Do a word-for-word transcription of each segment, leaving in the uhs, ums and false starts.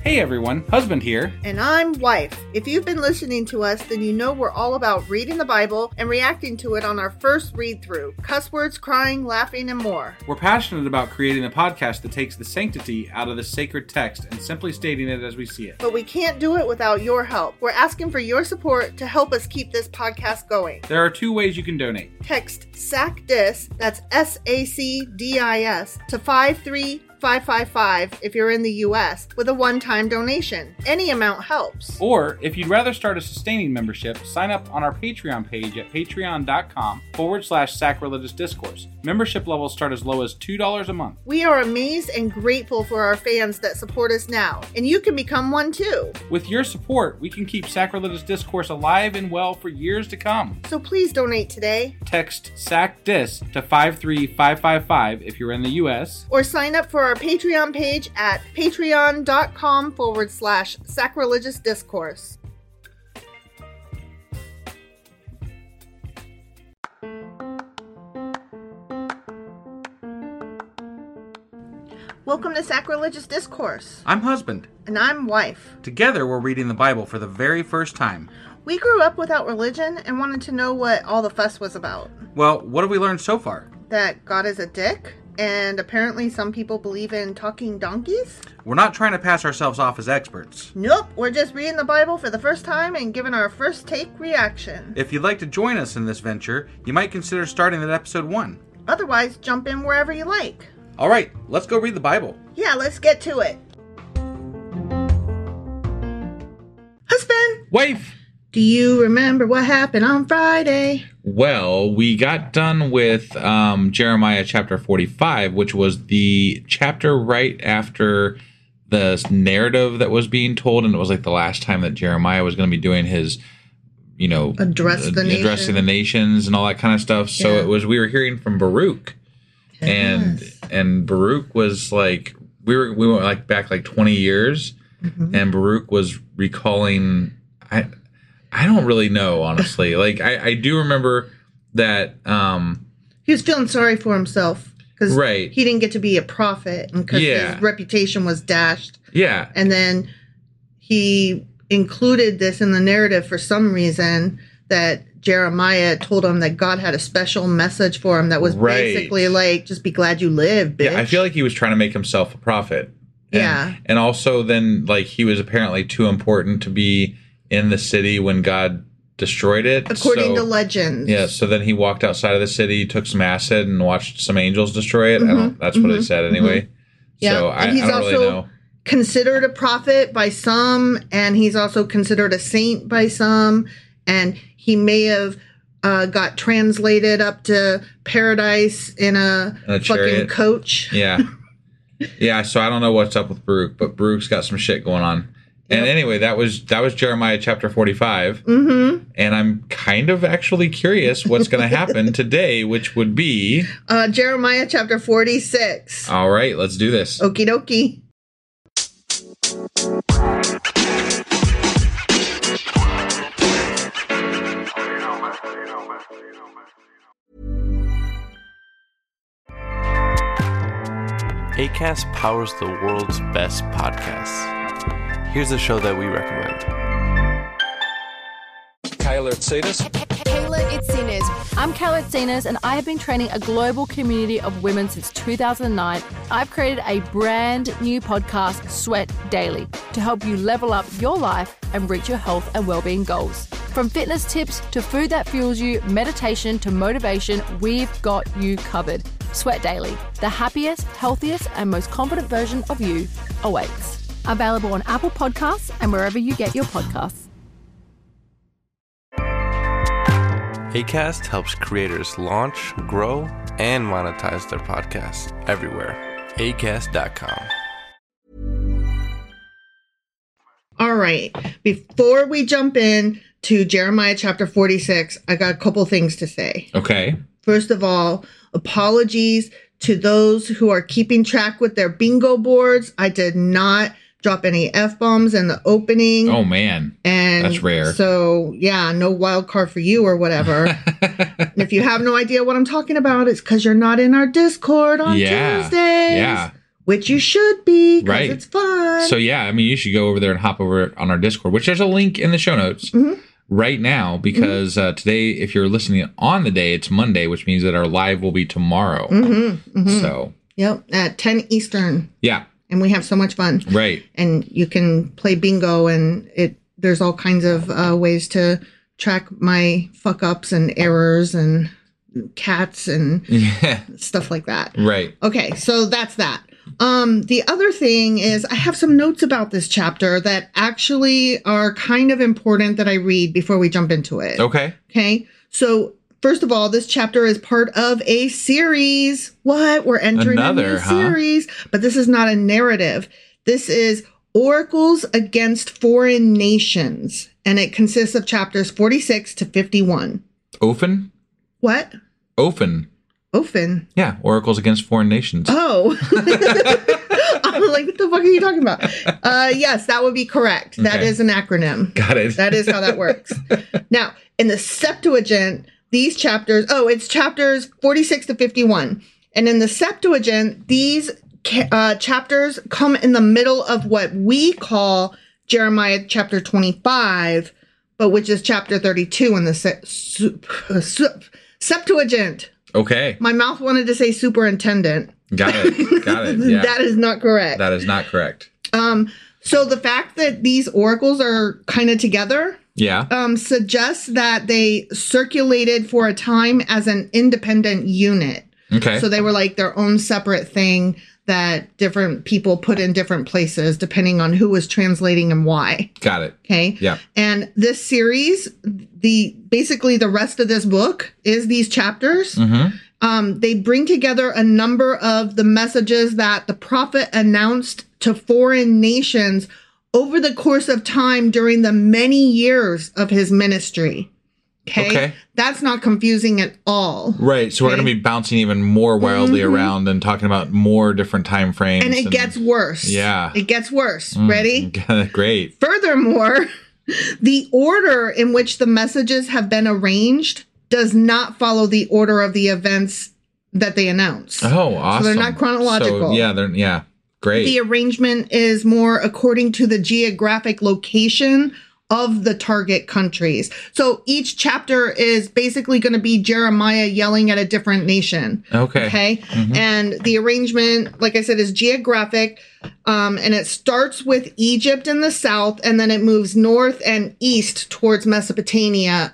Hey everyone, Husband here. And I'm Wife. If you've been listening to us, then you know we're all about reading the Bible and reacting to it on our first read-through. Cuss words, crying, laughing, and more. We're passionate about creating a podcast that takes the sanctity out of the sacred text and simply stating it as we see it. But we can't do it without your help. We're asking for your support to help us keep this podcast going. There are two ways you can donate. Text SACDIS, that's S A C D I S, to five three five five five if you're in the U S with a one-time donation. Any amount helps. Or, if you'd rather start a sustaining membership, sign up on our Patreon page at patreon.com forward slash sacrilegious discourse. Membership levels start as low as two dollars a month. We are amazed and grateful for our fans that support us now, and you can become one too. With your support, we can keep Sacrilegious Discourse alive and well for years to come. So please donate today. Text SACDIS to five three five five five if you're in the U S. Or sign up for our Patreon page at patreon.com forward slash sacrilegious discourse. Welcome to Sacrilegious Discourse. I'm Husband. And I'm Wife. Together, we're reading the Bible for the very first time. We grew up without religion and wanted to know what all the fuss was about. Well, what have we learned so far? That God is a dick, and apparently some people believe in talking donkeys. We're not trying to pass ourselves off as experts. Nope, we're just reading the Bible for the first time and giving our first take reaction. If you'd like to join us in this venture, you might consider starting at episode one. Otherwise, jump in wherever you like. All right, let's go read the Bible. Yeah, let's get to it. Husband! Wife! Do you remember what happened on Friday? Well, we got done with um, Jeremiah chapter forty-five, which was the chapter right after the narrative that was being told, and it was like the last time that Jeremiah was going to be doing his, you know, Address the addressing nation. the nations and all that kind of stuff. So Yeah. it was we were hearing from Baruch, Yes. and and Baruch was like we were we went like back like twenty years, Mm-hmm. and Baruch was recalling. I I don't really know, honestly. Like I, I do remember that. Um, He was feeling sorry for himself because Right. he didn't get to be a prophet and because Yeah. his reputation was dashed. yeah, And then he included this in the narrative for some reason that Jeremiah told him that God had a special message for him that was Right. basically like, just be glad you live, bitch. yeah. I feel like he was trying to make himself a prophet. And, Yeah. and also then like he was apparently too important to be in the city when God destroyed it. According so, to legends. Yeah. So then he walked outside of the city, took some acid, and watched some angels destroy it. I Mhm, don't. That's what mhm, it said anyway. Yeah, So I, and he's I don't also really know. considered a prophet by some, and he's also considered a saint by some, and he may have uh, got translated up to paradise in a, In a fucking chariot. coach. Yeah. Yeah, so I don't know what's up with Baruch, but Baruch's got some shit going on. And Yep. anyway, that was that was Jeremiah chapter forty-five. Mm-hmm. And I'm kind of actually curious what's going to happen today, which would be... Uh, Jeremiah chapter forty-six. All right, let's do this. Okie dokie. Acast powers the world's best podcasts. Here's a show that we recommend. Kayla Tsetas. Kayla Itzinas. I'm Kayla Itzinas, and I have been training a global community of women since two thousand nine. I've created a brand new podcast, Sweat Daily, to help you level up your life and reach your health and well-being goals. From fitness tips to food that fuels you, meditation to motivation, we've got you covered. Sweat Daily, the happiest, healthiest, and most confident version of you awaits. Available on Apple Podcasts and wherever you get your podcasts. Acast helps creators launch, grow, and monetize their podcasts everywhere. acast dot com. All right. Before we jump in to Jeremiah chapter forty-six, I got a couple things to say. Okay. First of all, apologies to those who are keeping track with their bingo boards. I did not drop any F-bombs in the opening. Oh, man. And That's rare. So, yeah, no wild card for you or whatever. And if you have no idea what I'm talking about, it's because you're not in our Discord on Yeah. Tuesdays. Yeah. which you should be because Right. it's fun. So yeah, I mean, you should go over there and hop over on our Discord, which there's a link in the show notes Mhm. right now because Mm-hmm. uh, today, if you're listening on the day, it's Monday, which means that our live will be tomorrow. Mm-hmm, mm-hmm. So Yep, at ten Eastern. yeah, And we have so much fun. right. And you can play bingo, and it there's all kinds of uh, ways to track my fuck ups and errors and cats and Yeah, stuff like that. right. Okay, so that's that. Um, the other thing is I have some notes about this chapter that actually are kind of important that I read before we jump into it. Okay. Okay. So first of all, this chapter is part of a series. What? We're entering a Another, new huh? series, but this is not a narrative. This is Oracles Against Foreign Nations, and it consists of chapters forty-six to fifty-one. Ofen? What? Ofen. Ofen. Yeah, Oracles Against Foreign Nations. Oh. I'm like, what the fuck are you talking about? Uh, yes, that would be correct. That Okay. is an acronym. Got it. That is how that works. Now, in the Septuagint, these chapters, oh, it's chapters forty-six to fifty-one. And in the Septuagint, these ca- uh, chapters come in the middle of what we call Jeremiah chapter twenty-five, but which is chapter thirty-two in the se- su- su- Septuagint. Okay. My mouth wanted to say superintendent. Got it. Got it. Yeah. That is not correct. That is not correct. Um, so the fact that these oracles are kind of together Yeah. um, suggests that they circulated for a time as an independent unit. Okay. So they were like their own separate thing that different people put in different places depending on who was translating and why. Got it. Okay. Yeah. And this series, the basically the rest of this book is these chapters. Mm-hmm. Um, they bring together a number of the messages that the prophet announced to foreign nations over the course of time during the many years of his ministry. Okay. Okay. That's not confusing at all. Right. So we're Okay. going to be bouncing even more wildly Mhm. around and talking about more different time frames. And it gets worse. Yeah. It gets worse. Mm, Ready? Great. Furthermore, the order in which the messages have been arranged does not follow the order of the events that they announce. Oh, awesome. they're not chronological. So, yeah, they're yeah. Great. The arrangement is more according to the geographic location of the target countries. So each chapter is basically going to be Jeremiah yelling at a different nation. Okay. Okay. Mhm. And the arrangement, like I said, is geographic. Um, and it starts with Egypt in the south, and then it moves north and east towards Mesopotamia,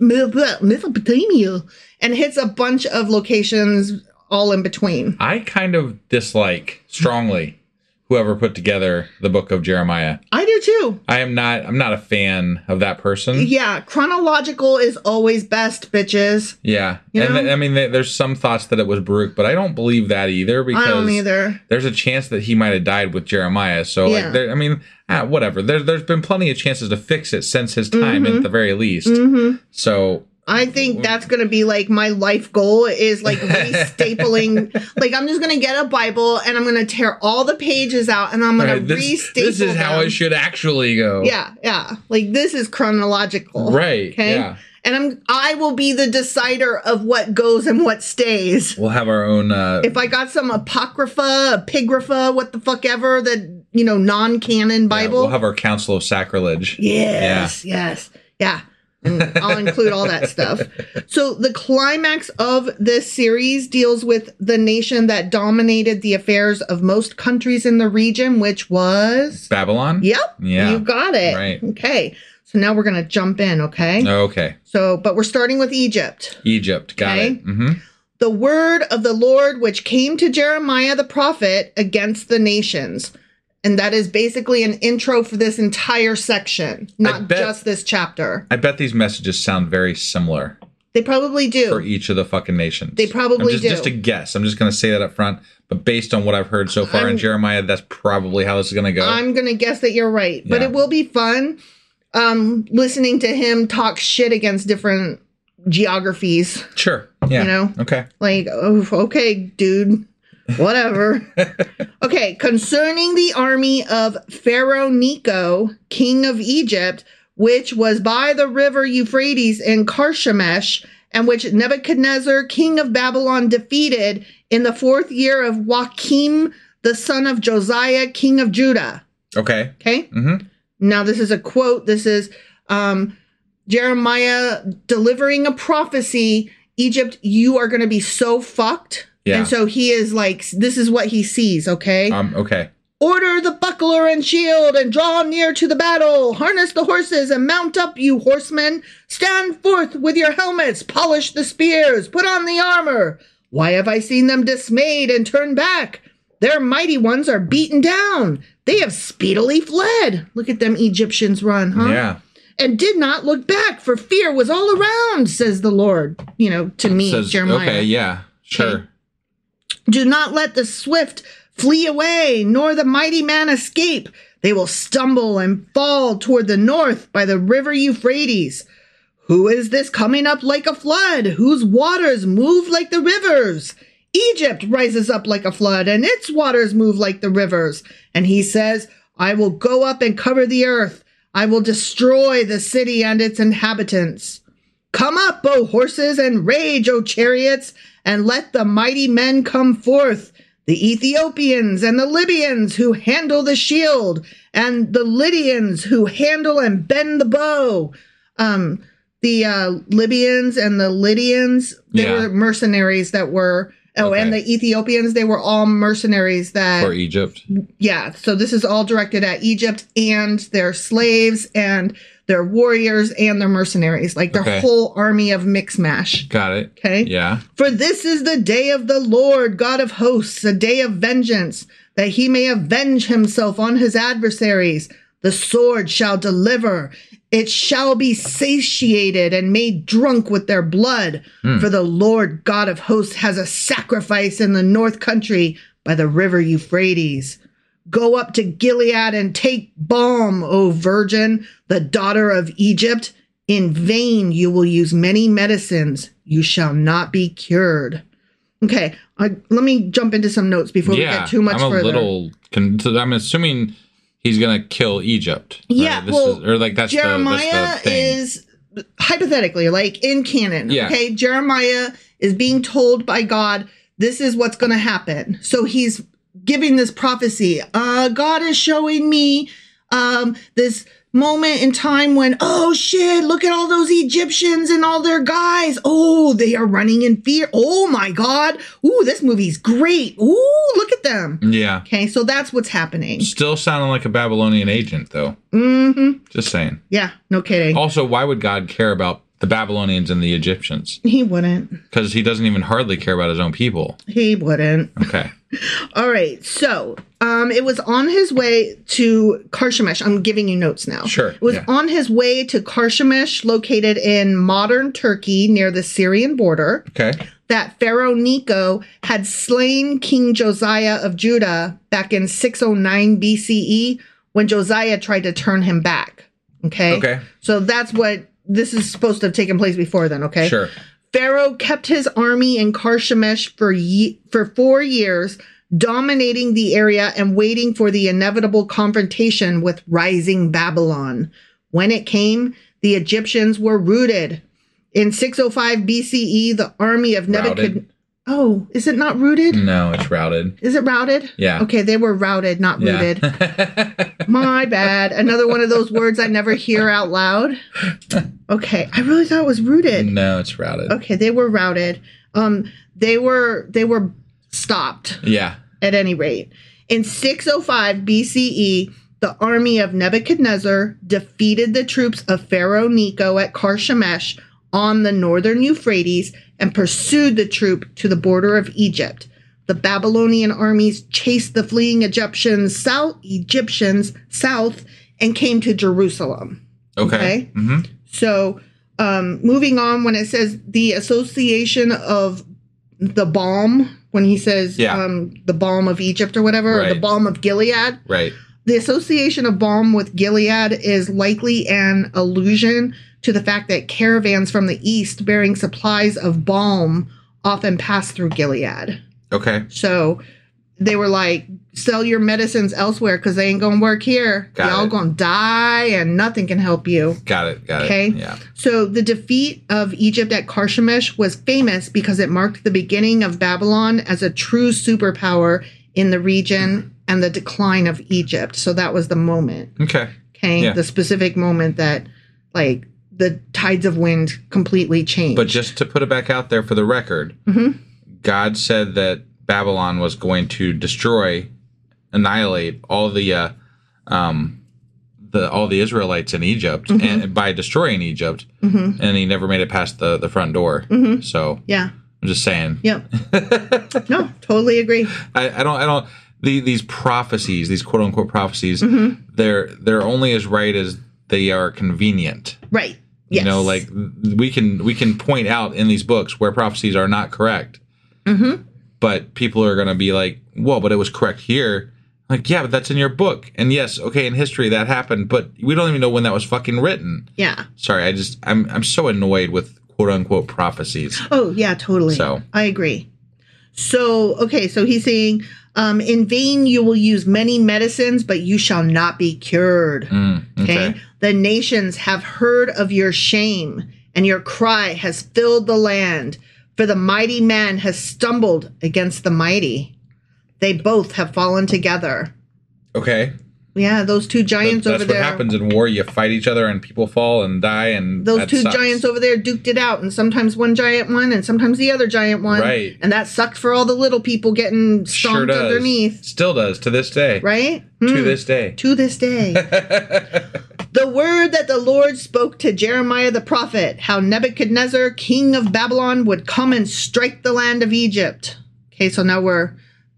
Mesopotamia, and hits a bunch of locations all in between. I kind of dislike strongly whoever put together the book of Jeremiah. I do too. I am not I'm not a fan of that person. Yeah, chronological is always best, bitches. Yeah. You and know? th- I mean th- there's some thoughts that it was Baruch, but I don't believe that either because I don't either. there's a chance that he might have died with Jeremiah. So Yeah. like there, I mean, ah, whatever. There there's been plenty of chances to fix it since his time Mhm. at the very least. Mm-hmm. So I think that's going to be like my life goal is like restapling. Like I'm just going to get a Bible and I'm going to tear all the pages out and I'm going right, to this, restaple this is how them. it should actually go. Yeah, yeah. Like this is chronological. Right. Okay. Yeah. And I'm I will be the decider of what goes and what stays. We'll have our own uh If I got some apocrypha, epigrapha, what the fuck ever, that you know, non-canon yeah, Bible. we'll have our council of sacrilege. Yes, yes. Yeah. And I'll include all that stuff. So the climax of this series deals with the nation that dominated the affairs of most countries in the region, which was Babylon? Yep. Yeah. You got it. Right. Okay. So now we're going to jump in, okay? Okay. So, but we're starting with Egypt. Egypt. Got Okay. it. Mm-hmm. The word of the Lord which came to Jeremiah the prophet against the nations. And that is basically an intro for this entire section, not bet- just this chapter. I bet these messages sound very similar They probably do. for each of the fucking nations. They probably I'm just, do. Just a guess. I'm just going to say that up front. But based on what I've heard so far in I'm- Jeremiah, that's probably how this is going to go. I'm going to guess that you're right. But Yeah. it will be fun um, listening to him talk shit against different geographies. Sure. Yeah. You know? Okay. Like, oh, okay, dude. Whatever. Okay, concerning the army of Pharaoh Necho, king of Egypt, which was by the river Euphrates in Karshemish, and which Nebuchadnezzar, king of Babylon, defeated in the fourth year of Joachim the son of Josiah, king of Judah. Okay. Okay? Mm-hmm. Now, this is a quote. This is um, Jeremiah delivering a prophecy. Egypt, you are going to be so fucked. Yeah. And so he is like, this is what he sees, okay? Um. Okay. Order the buckler and shield and draw near to the battle. Harness the horses and mount up, you horsemen. Stand forth with your helmets. Polish the spears. Put on the armor. Why have I seen them dismayed and turned back? Their mighty ones are beaten down. They have speedily fled. Look at them Egyptians run, huh? Yeah. And did not look back, for fear was all around, says the Lord. You know, to me, Says, Jeremiah. okay. Yeah. Sure. Okay. Do not let the swift flee away, nor the mighty man escape. They will stumble and fall toward the north by the river Euphrates. Who is this coming up like a flood, whose waters move like the rivers? Egypt rises up like a flood, and its waters move like the rivers. And he says, I will go up and cover the earth. I will destroy the city and its inhabitants. Come up, O horses, and rage, O chariots, and let the mighty men come forth. The Ethiopians and the Libyans who handle the shield, and the Lydians who handle and bend the bow. Um, the uh, Libyans and the Lydians, they Yeah. were mercenaries that were, oh, Okay. and the Ethiopians, they were all mercenaries that, For Egypt. yeah. So this is all directed at Egypt and their slaves and their warriors and their mercenaries, like their Okay. whole army of mix mash. Got it. Okay. Yeah. For this is the day of the Lord, God of hosts, a day of vengeance, that he may avenge himself on his adversaries. The sword shall deliver. It shall be satiated and made drunk with their blood. Hmm. For the Lord God of hosts has a sacrifice in the north country by the river Euphrates. Go up to Gilead and take balm, O virgin, the daughter of Egypt. In vain you will use many medicines. You shall not be cured. Okay, I, let me jump into some notes before we Yeah. get too much I'm a further. little. Con- so I'm assuming he's gonna kill Egypt. right? Yeah, This well, is, or like that's Jeremiah the, that's the thing. is hypothetically, like in canon, Yeah. okay? Jeremiah is being told by God, this is what's going to happen. So he's giving this prophecy. Uh, God is showing me um, this moment in time when, oh shit, look at all those Egyptians and all their guys. Oh, they are running in fear. Oh my God. Ooh, this movie's great. Ooh, look at them. Yeah. Okay, so that's what's happening. Still sounding like a Babylonian agent, though. Mm-hmm. Just saying. Yeah, no kidding. Also, why would God care about the Babylonians and the Egyptians? He wouldn't. Because he doesn't even hardly care about his own people. He wouldn't. Okay. All right. So, um, it was on his way to Karshemish. I'm giving you notes now. Sure, It was yeah. on his way to Karshemish, located in modern Turkey near the Syrian border, Okay. that Pharaoh Necho had slain King Josiah of Judah back in six oh nine B C E when Josiah tried to turn him back. Okay. Okay. So that's what this is supposed to have taken place before then. Okay. Sure. Pharaoh kept his army in Karshemish for ye- for four years, dominating the area and waiting for the inevitable confrontation with rising Babylon. When it came, the Egyptians were routed. In six oh five B C E, the army of Nebuchadnezzar. Routed. Oh, is it not rooted? No, it's routed. Is it routed? Yeah. Okay, they were routed, not rooted. Yeah. My bad. Another one of those words I never hear out loud. Okay, I really thought it was rooted. No, it's routed. Okay, they were routed. Um, they were they were stopped Yeah. at any rate. In six oh five B C E, the army of Nebuchadnezzar defeated the troops of Pharaoh Necho at Karshemish on the northern Euphrates and pursued the troop to the border of Egypt. The Babylonian armies chased the fleeing Egyptians south, Egyptians south and came to Jerusalem. Okay. Okay. Mm-hmm. So, um, moving on, when it says the association of the balm, when he says Yeah. um, the balm of Egypt or whatever, or the Right. balm of Gilead, Right. the association of balm with Gilead is likely an allusion to the fact that caravans from the east bearing supplies of balm often pass through Gilead. Okay. So they were like, sell your medicines elsewhere because they ain't going to work here. Got Y'all it. going to die and nothing can help you. Got it. Got Okay. it. Yeah. So the defeat of Egypt at Karshemish was famous because it marked the beginning of Babylon as a true superpower in the region and the decline of Egypt. So that was the moment. Okay. Okay. Yeah. The specific moment that, like, the tides of wind completely changed. But just to put it back out there for the record, mm-hmm. God said that Babylon was going to destroy, annihilate all the, uh, um, the all the Israelites in Egypt, mm-hmm. and by destroying Egypt, mm-hmm. and he never made it past the, the front door. Mm-hmm. So yeah, I'm just saying. Yep. No, totally agree. I, I don't. I don't. The, these prophecies, these quote unquote prophecies, mm-hmm. they're they're only as right as they are convenient. Right. Yes. You know, like we can we can point out in these books where prophecies are not correct. Mm-hmm. But people are going to be like, "Well, but it was correct here." Like, yeah, but that's in your book. And yes, okay, in history that happened, but we don't even know when that was fucking written. Yeah. Sorry, I just I'm I'm so annoyed with quote unquote prophecies. Oh yeah, totally. So I agree. So okay, so he's saying, um, in vain you will use many medicines, but you shall not be cured. Mm, okay. Okay. The nations have heard of your shame, and your cry has filled the land. For the mighty man has stumbled against the mighty. They both have fallen together. Okay. Yeah, those two giants That, over that's there. what happens in war. You fight each other and people fall and die. And Those that two sucks. giants over there duked it out. And sometimes one giant won and sometimes the other giant won. Right. And that sucked for all the little people getting stomped Sure does. underneath. Still does to this day. Right? To Mm. this day. To this day. The word that the Lord spoke to Jeremiah the prophet, how Nebuchadnezzar, king of Babylon, would come and strike the land of Egypt. Okay, so now we're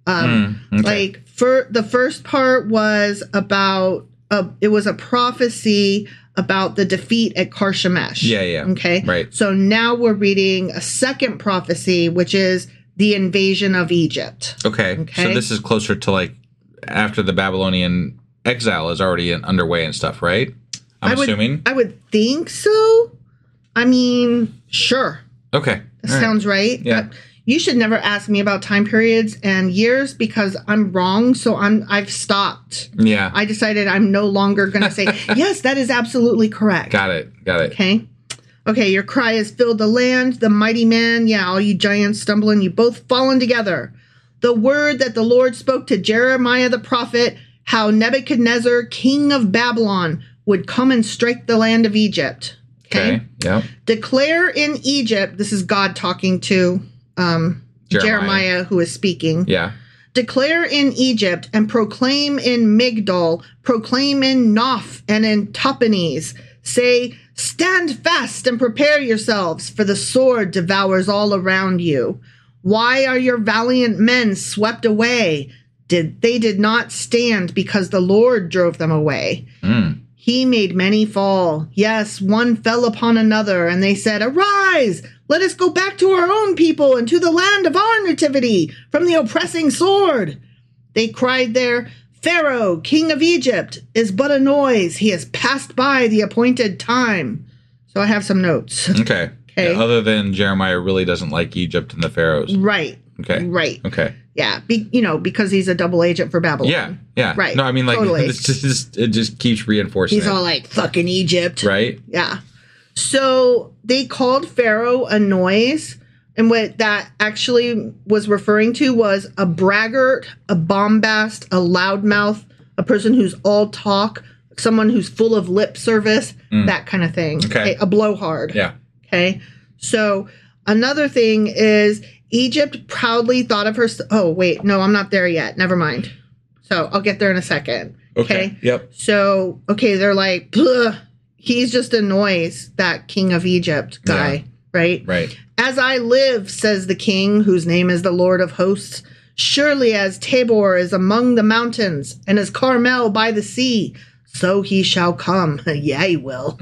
um, Mm, okay. like for the first part was about uh, it was a prophecy about the defeat at Karshemish. Yeah, yeah. Okay, Right. So now we're reading a second prophecy, which is the invasion of Egypt. Okay. Okay. So this is closer to like after the Babylonian exile is already in, underway and stuff, right? I'm I would, assuming. I would think so. I mean, sure. Okay. That All right. sounds right. Yeah. But you should never ask me about time periods and years because I'm wrong. So I'm I've stopped. Yeah. I decided I'm no longer going to say yes. That is absolutely correct. Got it. Got it. Okay. Okay. Your cry has filled the land. The mighty man. Yeah. All you giants stumbling. You both fallen together. The word that the Lord spoke to Jeremiah the prophet, how Nebuchadnezzar, king of Babylon, would come and strike the land of Egypt. Okay. Okay. Yeah. Declare in Egypt, this is God talking to um, Jeremiah. Jeremiah, who is speaking. Yeah. Declare in Egypt and proclaim in Migdol, proclaim in Noph and in Tahpanhes. Say, stand fast and prepare yourselves, for the sword devours all around you. Why are your valiant men swept away? Did they did not stand because the Lord drove them away. Mm. He made many fall. Yes, one fell upon another, and they said, arise, let us go back to our own people and to the land of our nativity from the oppressing sword. They cried there, Pharaoh, king of Egypt, is but a noise. He has passed by the appointed time. So I have some notes. Okay. Okay. Yeah, other than Jeremiah really doesn't like Egypt and the pharaohs. Right. Okay. Right. Okay. Yeah. Be, you know, because he's a double agent for Babylon. Yeah. Yeah. Right. No, I mean, like, Totally. it's just, it just keeps reinforcing He's it. all like, fucking Egypt. Right? Yeah. So they called Pharaoh a noise. And what that actually was referring to was a braggart, a bombast, a loudmouth, a person who's all talk, someone who's full of lip service, Mm. that kind of thing. Okay. A blowhard. Yeah. Okay. So another thing is Egypt proudly thought of her. Oh, wait. No, I'm not there yet. Never mind. So I'll get there in a second. Okay. Yep. So, okay, they're like, "Ugh, he's just a noise, that king of Egypt guy, Yeah. right? Right. As I live, says the king, whose name is the Lord of hosts, surely as Tabor is among the mountains and as Carmel by the sea, so he shall come. Yeah, he will.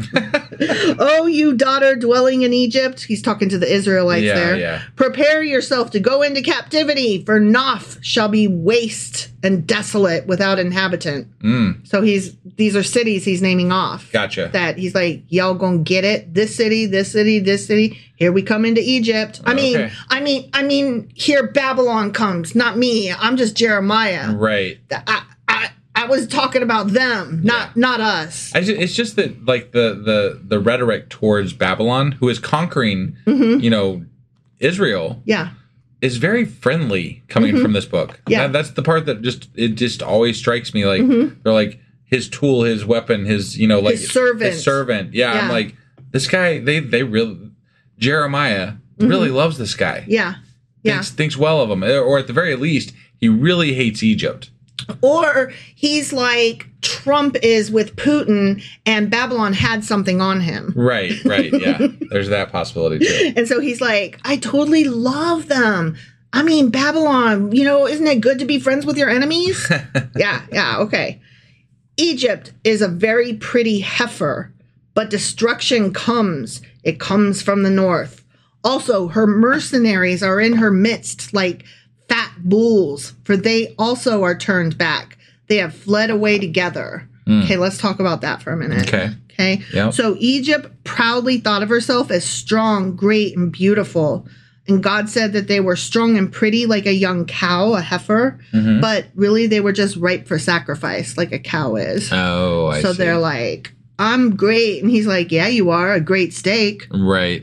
Oh, you daughter dwelling in Egypt. He's talking to the Israelites Yeah, there. yeah. Prepare yourself to go into captivity, for Noph shall be waste and desolate without inhabitant. Mm. So he's these are cities he's naming off. Gotcha. That he's like, y'all gonna get it. This city, this city, this city. Here we come into Egypt. I mean, Okay. I mean, I mean, here Babylon comes, not me. I'm just Jeremiah. Right. I, I, I was talking about them, not Yeah. not us. I just, it's just that, like, the, the, the rhetoric towards Babylon, who is conquering, Mm-hmm. you know, Israel, Yeah. is very friendly coming Mm-hmm. from this book. Yeah. That, that's the part that just it just always strikes me. Like Mm-hmm. they're like his tool, his weapon, his you know like His servant. His servant. Yeah, I'm Yeah. like this guy. They they really Jeremiah really loves this guy. Mm-hmm. Yeah. Yeah. Thinks thinks well of him, or at the very least, he really hates Egypt. Or he's like Trump is with Putin and Babylon had something on him. Right, right, yeah. There's that possibility too. And so he's like, I totally love them. I mean, Babylon, you know, isn't it good to be friends with your enemies? yeah, yeah, okay. Egypt is a very pretty heifer, but destruction comes. It comes from the north. Also, her mercenaries are in her midst like fat bulls, for they also are turned back. They have fled away together. Mm. Okay, let's talk about that for a minute. Okay. Okay. Yep. So Egypt proudly thought of herself as strong, great, and beautiful. And God said that they were strong and pretty like a young cow, a heifer, Mm-hmm. but really they were just ripe for sacrifice like a cow is. Oh, I so see. they're like, I'm great. And he's like, yeah, you are a great steak. Right.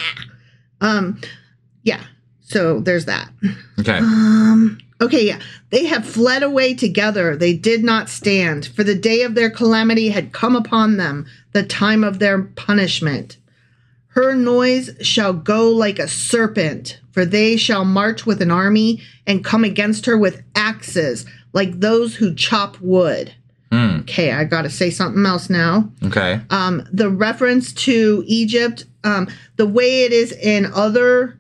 um, yeah. So there's that. Okay. Um, okay, yeah. They have fled away together. They did not stand, for the day of their calamity had come upon them, the time of their punishment. Her noise shall go like a serpent, for they shall march with an army and come against her with axes, like those who chop wood. Mm. Okay, I got to say something else now. Okay. Um, the reference to Egypt, um, the way it is in other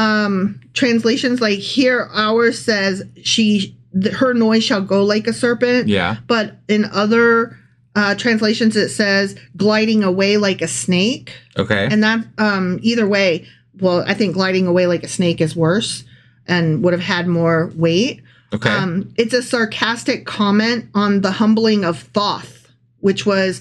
um, translations, like here, ours says she, th- her noise shall go like a serpent. Yeah. But in other uh, translations, it says gliding away like a snake. Okay. And that, um, either way, well, I think gliding away like a snake is worse and would have had more weight. Okay. Um, it's a sarcastic comment on the humbling of Thoth, which was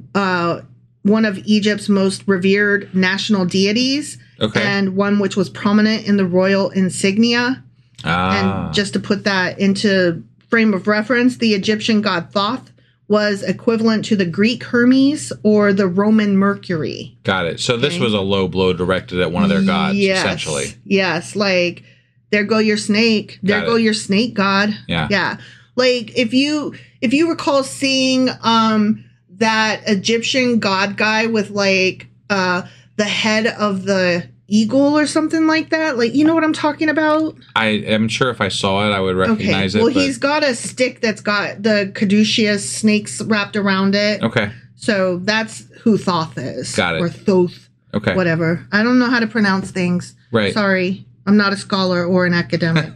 uh, one of Egypt's most revered national deities, Okay. and one which was prominent in the royal insignia. Ah. And just to put that into frame of reference, the Egyptian god Thoth was equivalent to the Greek Hermes or the Roman Mercury. Got it. So this Okay. was a low blow directed at one of their gods, Yes. essentially. Yes, like there go your snake. There Got go it. your snake god. Yeah. Yeah. Like if you if you recall seeing um that Egyptian god guy with like uh the head of the eagle or something like that, like you know what I'm talking about? I am sure if I saw it, I would recognize okay. Well, it. but- he's got a stick that's got the caduceus snakes wrapped around it. Okay. So that's who Thoth is. Got it. Or Thoth. Okay. Whatever. I don't know how to pronounce things. Right. Sorry. I'm not a scholar or an academic.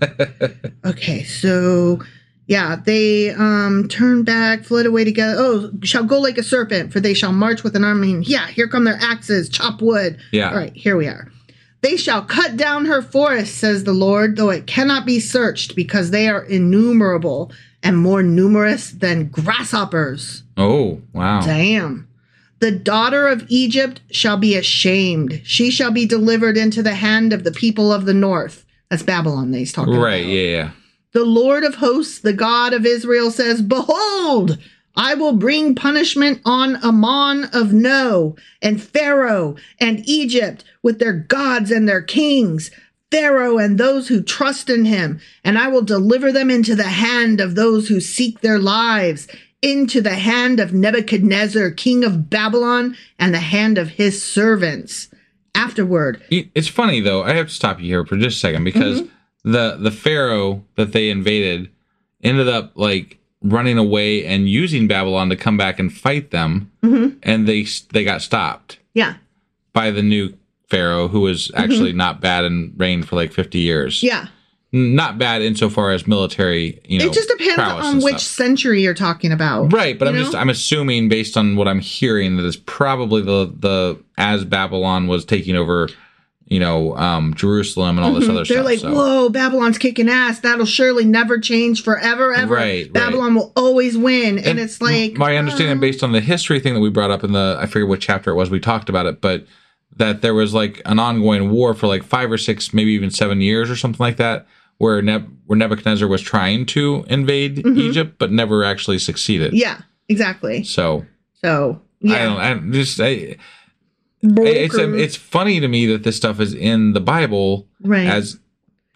Okay, so yeah, they um turn back, fled away together. Oh, shall go like a serpent, for they shall march with an army. And yeah, here come their axes, chop wood. Yeah. All right, here we are. They shall cut down her forest, says the Lord, though it cannot be searched, because they are innumerable and more numerous than grasshoppers. Oh, wow. Damn. The daughter of Egypt shall be ashamed. She shall be delivered into the hand of the people of the north. That's Babylon that he's talking Right. about. Yeah. Yeah. The Lord of hosts, the God of Israel, says, Behold, I will bring punishment on Ammon of No, and Pharaoh, and Egypt, with their gods and their kings, Pharaoh and those who trust in him, and I will deliver them into the hand of those who seek their lives, into the hand of Nebuchadnezzar, king of Babylon, and the hand of his servants. Afterward, It's funny though. I have to stop you here for just a second because Mm-hmm. the the pharaoh that they invaded ended up like running away and using Babylon to come back and fight them, Mm-hmm. and they they got stopped yeah, by the new pharaoh who was actually not bad and reigned for like fifty years. Mm-hmm. yeah. Not bad insofar as military, you know. It just depends prowess on and which stuff. century you're talking about. Right, but you I'm know? just I'm assuming based on what I'm hearing that it's probably the the as Babylon was taking over, you know, um, Jerusalem and all this other They're stuff. like, so. whoa, Babylon's kicking ass. That'll surely never change forever, ever. Right, right. Babylon will always win. And, it's like, my understanding uh, based on the history thing that we brought up in the I forget what chapter it was we talked about it, but that there was like an ongoing war for like five or six, maybe even seven years or something like that, where Neb- where Nebuchadnezzar was trying to invade Egypt but never actually succeeded. yeah, exactly. So So, I yeah. don't I just I, it's Broker. it's funny to me that this stuff is in the Bible Right. as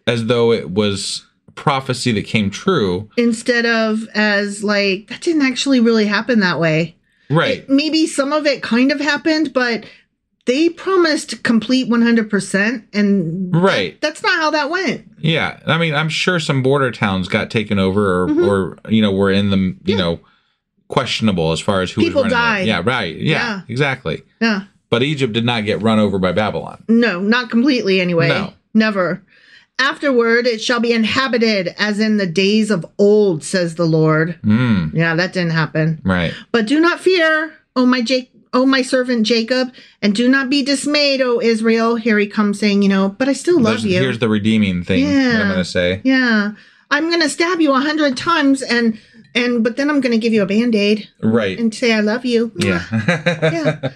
as though it was prophecy that came true. Instead of as like, that didn't actually really happen that way. Right. It, maybe some of it kind of happened, but they promised complete one hundred percent. And right. that, that's not how that went. Yeah. I mean, I'm sure some border towns got taken over or, mm-hmm. or you know, were in the, you yeah. know, questionable as far as who People was running died. it. Yeah, right. Yeah, yeah, exactly. Yeah. But Egypt did not get run over by Babylon. No, not completely anyway. No. Never. Afterward, it shall be inhabited as in the days of old, says the Lord. Mm. Yeah, that didn't happen. Right. But do not fear, O my Jac- O my servant Jacob, and do not be dismayed, O Israel. Here he comes saying, you know, but I still love There's, you. Here's the redeeming thing yeah. that I'm going to say. Yeah. I'm going to stab you a hundred times, and, and but then I'm going to give you a Band-Aid. Right. And say I love you. Yeah. yeah.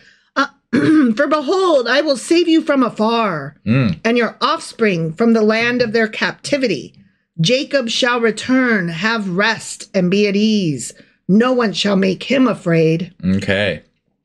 For behold, I will save you from afar, mm. and your offspring from the land of their captivity. Jacob shall return, have rest, and be at ease. No one shall make him afraid. Okay.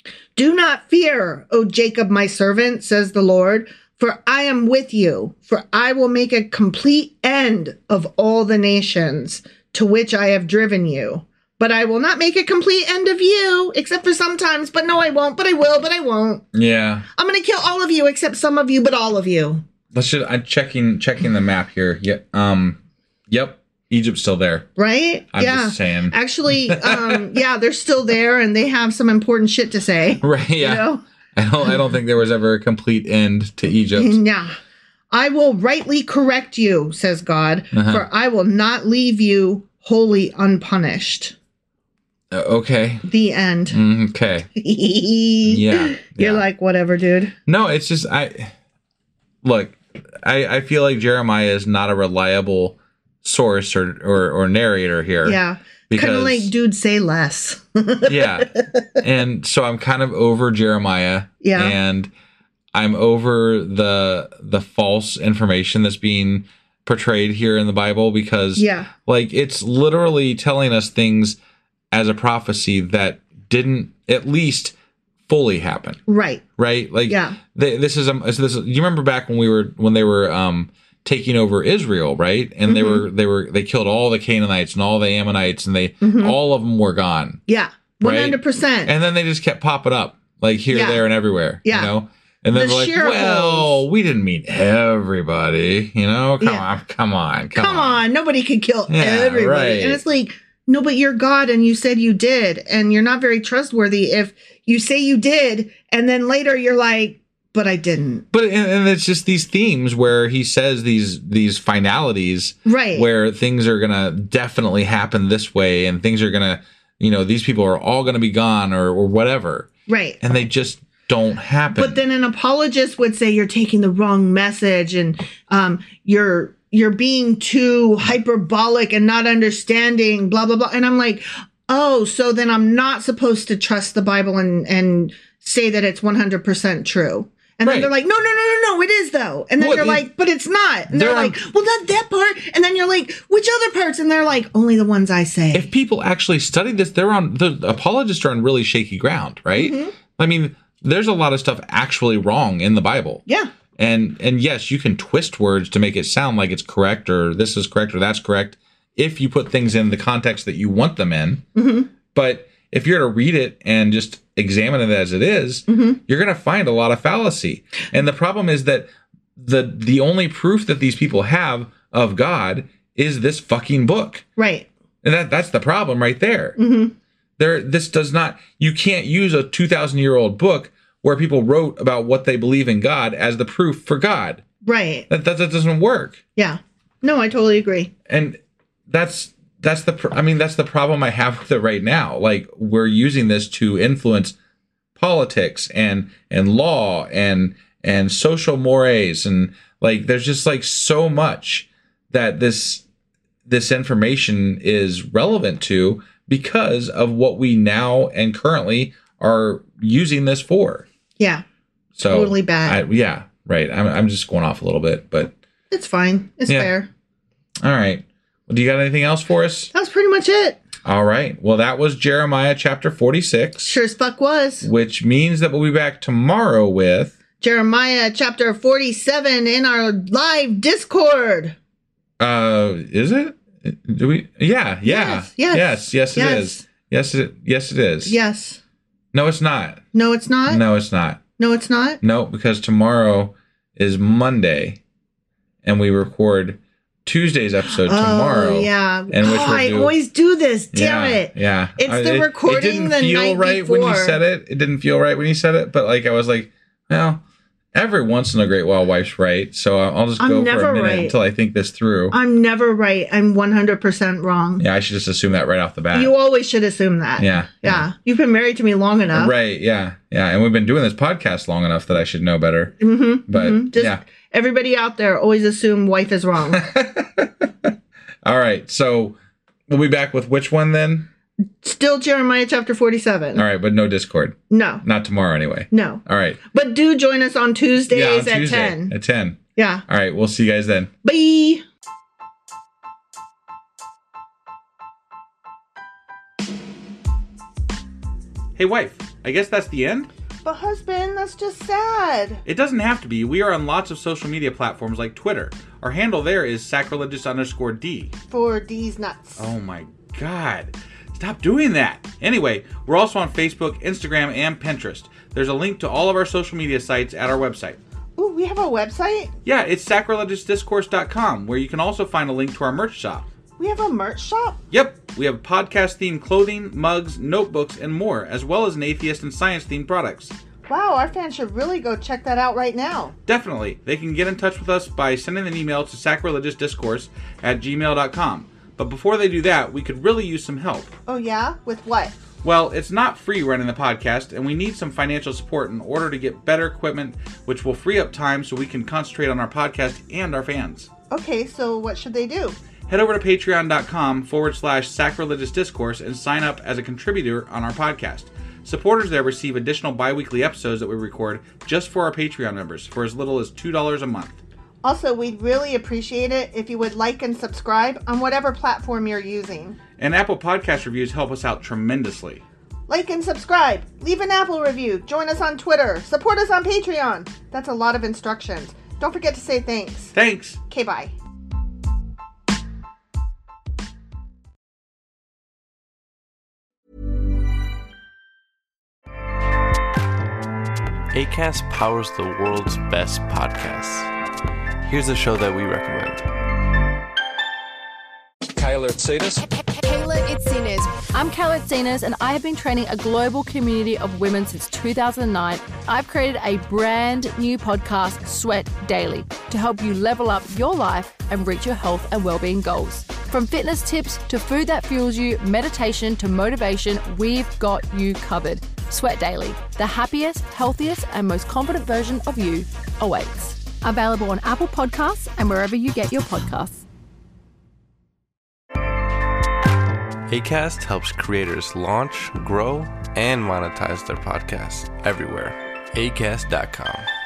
Do not fear, O Jacob, my servant, says the Lord, for I am with you. For I will make a complete end of all the nations to which I have driven you. But I will not make a complete end of you, except for sometimes. But no, I won't. But I will. But I won't. Yeah. I'm going to kill all of you, except some of you, but all of you. Let's just. I'm checking checking the map here. Yeah. Um. Yep. Egypt's still there. Right? I'm yeah. just saying. Actually, um, yeah, they're still there, and they have some important shit to say. Right. Yeah. You know? I don't. I don't think there was ever a complete end to Egypt. Yeah. I will rightly correct you, says God, uh-huh. for I will not leave you wholly unpunished. Uh, okay. The end. Mm, okay. yeah. You're yeah. like, whatever, dude. No, it's just, I, look, I, I feel like Jeremiah is not a reliable source or, or, or narrator here. Yeah. Kind of like, dude, say less. yeah. And so I'm kind of over Jeremiah. Yeah. And I'm over the, the false information that's being portrayed here in the Bible because yeah. like it's literally telling us things as a prophecy that didn't at least fully happen. Right. Right. Like yeah. they, this is, um, this is, you remember back when we were, when they were, um, taking over Israel, right? And mm-hmm. they were, they were, they killed all the Canaanites and all the Ammonites and they, mm-hmm. all of them were gone. Yeah. one hundred percent. Right? And then they just kept popping up like here, yeah. there, and everywhere, yeah. you know? And then the they're like, well, we didn't mean everybody, you know? Come yeah. on, come on, come, come on. on. Nobody could kill yeah, everybody. Right. And it's like, no, but you're God and you said you did. And you're not very trustworthy if you say you did and then later you're like, but I didn't. But and, and it's just these themes where he says these these finalities, right? Where things are gonna definitely happen this way, and things are gonna, you know, these people are all gonna be gone or or whatever, right? And they just don't happen. But then an apologist would say you're taking the wrong message, and um, you're you're being too hyperbolic and not understanding, blah blah blah. And I'm like, oh, so then I'm not supposed to trust the Bible and and say that it's one hundred percent true. And then right. they're like, no, no, no, no, no, it is though. And then well, you're like, but it's not. And they're like, well, not that part. And then you're like, which other parts? And they're like, only the ones I say. If people actually study this, they're on, the apologists are on really shaky ground, right? Mm-hmm. I mean, there's a lot of stuff actually wrong in the Bible. Yeah. And, and yes, you can twist words to make it sound like it's correct or this is correct or that's correct if you put things in the context that you want them in. Mm-hmm. But if you're to read it and just examine it as it is, mm-hmm. you're going to find a lot of fallacy. And the problem is that the the only proof that these people have of God is this fucking book. Right. And that that's the problem right there. Mm-hmm. There, this does not, you can't use a two thousand year old book where people wrote about what they believe in God as the proof for God. Right. That, that, that doesn't work. Yeah. No, I totally agree. And that's, That's the, I mean, that's the problem I have with it right now. Like, we're using this to influence politics and, and law and, and social mores. And like, there's just like so much that this, this information is relevant to because of what we now and currently are using this for. Yeah. So totally bad. I, yeah. Right. I'm, I'm just going off a little bit, but it's fine. It's yeah. fair. All right. Well, do you got anything else for us? That's pretty much it. All right. Well, that was Jeremiah chapter forty-six. Sure as fuck was. Which means that we'll be back tomorrow with Jeremiah chapter forty-seven in our live Discord. Uh, is it? Do we? Yeah, yeah, Yes, yes, yes, yes, it yes. is. Yes, it, yes, it is. Yes. No, it's not. No, it's not? No, it's not. No, it's not? No, because tomorrow is Monday, and we record Tuesday's episode tomorrow. Oh, yeah. And which oh, we'll I do- always do this. Damn yeah, it. Yeah. It's I- the it, recording It didn't the feel night right when you before. said it. It didn't feel right when you said it, but like I was like, well, every once in a great while, wife's right. So I'll just I'm go for never a minute right. until I think this through. I'm never right. I'm one hundred percent wrong. Yeah, I should just assume that right off the bat. You always should assume that. Yeah, Yeah. You've been married to me long enough. Right. Yeah. Yeah. And we've been doing this podcast long enough that I should know better. Mm-hmm. But mm-hmm. Just yeah. everybody out there always assume wife is wrong. All right. So we'll be back with which one then? Still Jeremiah chapter forty-seven. All right. But no Discord. No. Not tomorrow anyway. No. All right. But do join us on Tuesdays Yeah, on at Tuesday ten. At ten. Yeah. All right. We'll see you guys then. Bye. Hey, wife, I guess that's the end? But husband, that's just sad. It doesn't have to be. We are on lots of social media platforms like Twitter. Our handle there is sacrilegious underscore D. For D's nuts. Oh my god. Stop doing that. Anyway, we're also on Facebook, Instagram, and Pinterest. There's a link to all of our social media sites at our website. Ooh, we have a website? Yeah, it's sacrilegious discourse dot com, where you can also find a link to our merch shop. We have a merch shop? Yep, we have podcast-themed clothing, mugs, notebooks, and more, as well as an atheist and science-themed products. Wow, our fans should really go check that out right now. Definitely. They can get in touch with us by sending an email to sacrilegious discourse at gmail dot com. But before they do that, we could really use some help. Oh yeah? With what? Well, it's not free running the podcast, and we need some financial support in order to get better equipment, which will free up time so we can concentrate on our podcast and our fans. Okay, so what should they do? Head over to patreon.com forward slash sacrilegious discourse and sign up as a contributor on our podcast. Supporters there receive additional bi-weekly episodes that we record just for our Patreon members for as little as two dollars a month. Also, we'd really appreciate it if you would like and subscribe on whatever platform you're using. And Apple Podcast reviews help us out tremendously. Like and subscribe. Leave an Apple review. Join us on Twitter. Support us on Patreon. That's a lot of instructions. Don't forget to say thanks. Thanks! Okay, bye. Acast powers the world's best podcasts. Here's a show that we recommend. Kayla Itsinas. Kayla Itsinas. I'm Kayla Itsinas, and I have been training a global community of women since two thousand nine. I've created a brand new podcast, Sweat Daily, to help you level up your life and reach your health and well-being goals. From fitness tips to food that fuels you, meditation to motivation, we've got you covered. Sweat Daily, the happiest, healthiest, and most confident version of you awaits. Available on Apple Podcasts and wherever you get your podcasts. Acast helps creators launch, grow, and monetize their podcasts everywhere. acast dot com.